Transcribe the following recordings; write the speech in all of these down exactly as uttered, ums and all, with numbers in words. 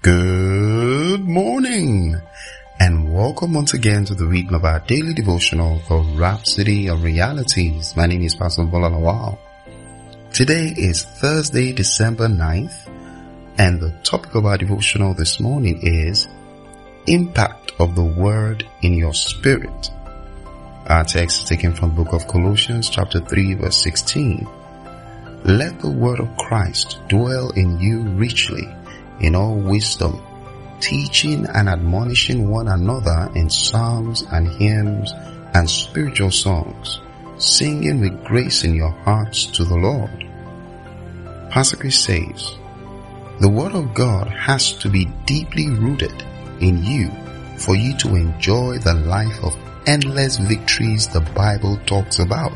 Good morning and welcome once again to the reading of our daily devotional called Rhapsody of Realities. My name is Pastor Bola Lawal. Today is Thursday, December ninth, and the topic of our devotional this morning is Impact of the Word in Your Spirit. Our text is taken from the book of Colossians chapter three verse sixteen. Let the word of Christ dwell in you richly in all wisdom, teaching and admonishing one another in psalms and hymns and spiritual songs, singing with grace in your hearts to the Lord. Pastor Chris says, the word of God has to be deeply rooted in you for you to enjoy the life of endless victories the Bible talks about.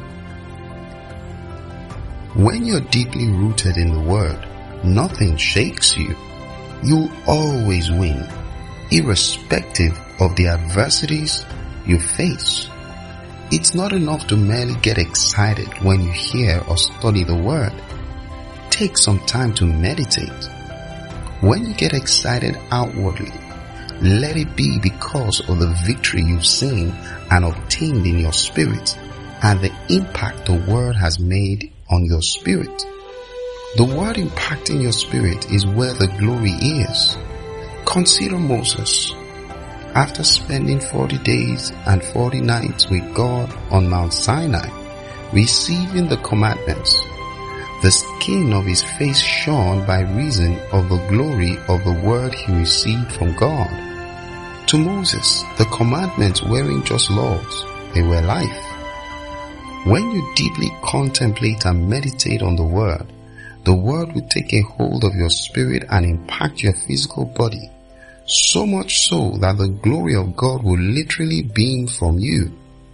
When you're deeply rooted in the word, nothing shakes you. You always win, irrespective of the adversities you face. It's not enough to merely get excited when you hear or study the word. Take some time to meditate. When you get excited outwardly, let it be because of the victory you've seen and obtained in your spirit and the impact the word has made on your spirit. The word impacting your spirit is where the glory is. Consider Moses. After spending forty days and forty nights with God on Mount Sinai, receiving the commandments, the skin of his face shone by reason of the glory of the word he received from God. To Moses, the commandments weren't just laws, they were life. When you deeply contemplate and meditate on the word, the word will take a hold of your spirit and impact your physical body, so much so that the glory of God will literally beam from you.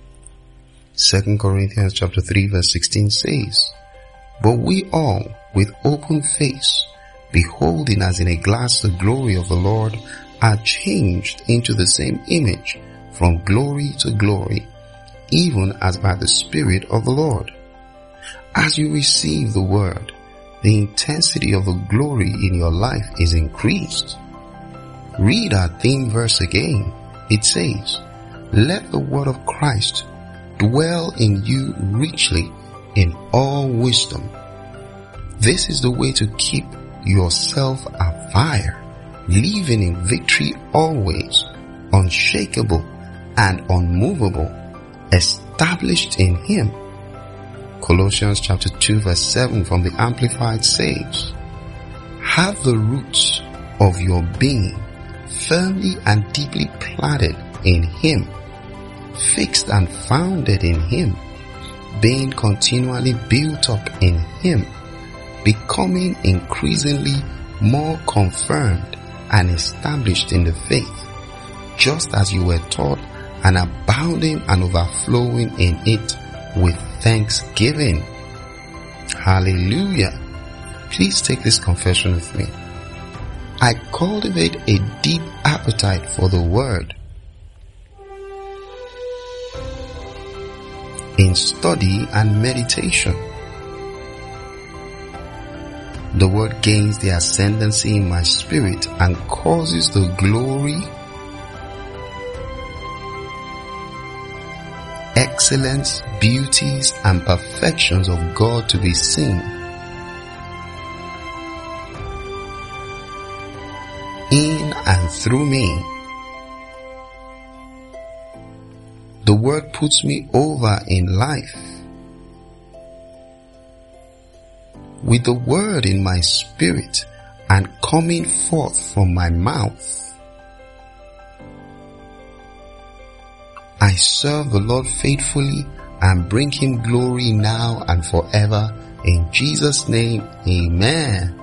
Second Corinthians chapter three verse sixteen says, but we all, with open face, beholding as in a glass the glory of the Lord, are changed into the same image from glory to glory, even as by the Spirit of the Lord. As you receive the word, the intensity of the glory in your life is increased. Read our theme verse again. It says, let the word of Christ dwell in you richly in all wisdom. This is the way to keep yourself afire, living in victory always, unshakable and unmovable, established in Him. Colossians chapter two verse seven from the Amplified says, have the roots of your being firmly and deeply planted in Him, fixed and founded in Him, being continually built up in Him, becoming increasingly more confirmed and established in the faith, just as you were taught, and abounding and overflowing in it with thanksgiving. Hallelujah. Please take this confession with me. I cultivate a deep appetite for the word. In study and meditation, the word gains the ascendancy in my spirit and causes the glory, excellence, beauties, and perfections of God to be seen in and through me. The word puts me over in life. With the word in my spirit and coming forth from my mouth, I serve the Lord faithfully and bring Him glory now and forever. In Jesus' name, amen.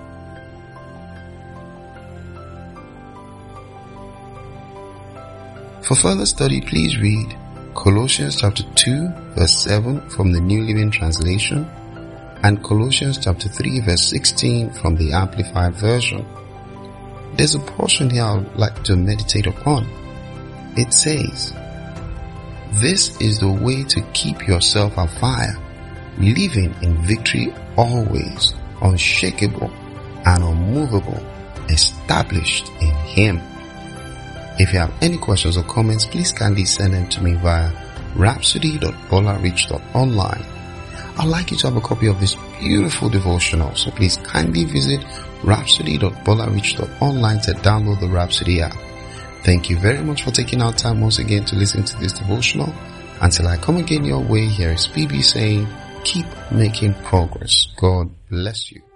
For further study, please read Colossians chapter two verse seven from the New Living Translation and Colossians chapter three verse sixteen from the Amplified Version. There's a portion here I would like to meditate upon. It says, this is the way to keep yourself afire, living in victory always, unshakable and unmovable, established in Him. If you have any questions or comments, please kindly send them to me via rhapsody dot bolarich dot online. I'd like you to have a copy of this beautiful devotional, so please kindly visit rhapsody dot bolarich dot online to download the Rhapsody app. Thank you very much for taking our time once again to listen to this devotional. Until I come again your way, here is P B saying, keep making progress. God bless you.